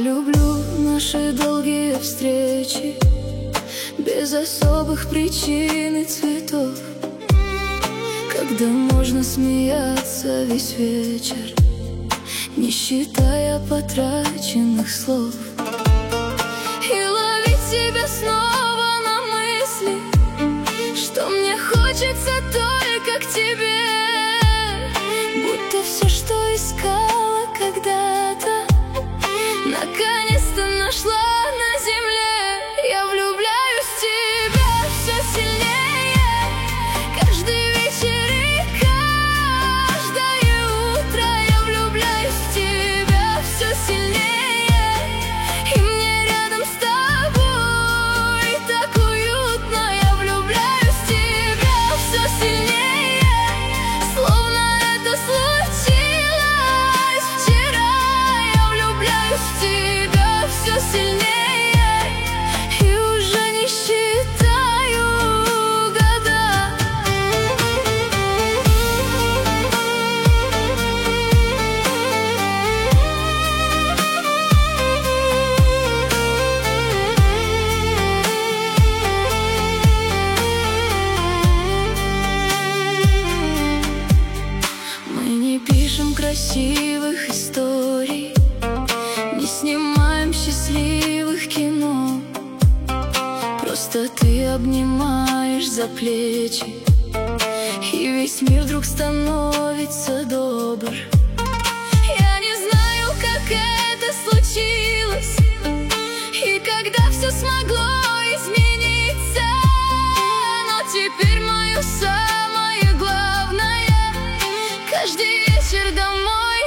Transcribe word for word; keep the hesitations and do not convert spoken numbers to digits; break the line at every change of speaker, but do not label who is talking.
люблю наши долгие встречи, без особых причин и цветов, когда можно смеяться весь вечер, не считая потраченных слов, и ловить тебя снова на мысли, что мне хочется только к тебе, будто все, что искала когда-то, наконец-то нашла на земле. Я влюбляюсь в тебя все сильнее, каждый вечер и каждое утро. Я влюбляюсь в тебя все сильнее, и мне рядом с тобой так уютно. Я влюбляюсь в тебя все сильнее, словно это случилось вчера. Я влюбляюсь в тебя все сильнее и уже не считаю года. Мы не пишем красивых историй, не снимаем счастливых кино, просто ты обнимаешь за плечи, и весь мир вдруг становится добр. Я не знаю, как это случилось, и когда все смогло измениться, но теперь мое самое главное — каждый вечер домой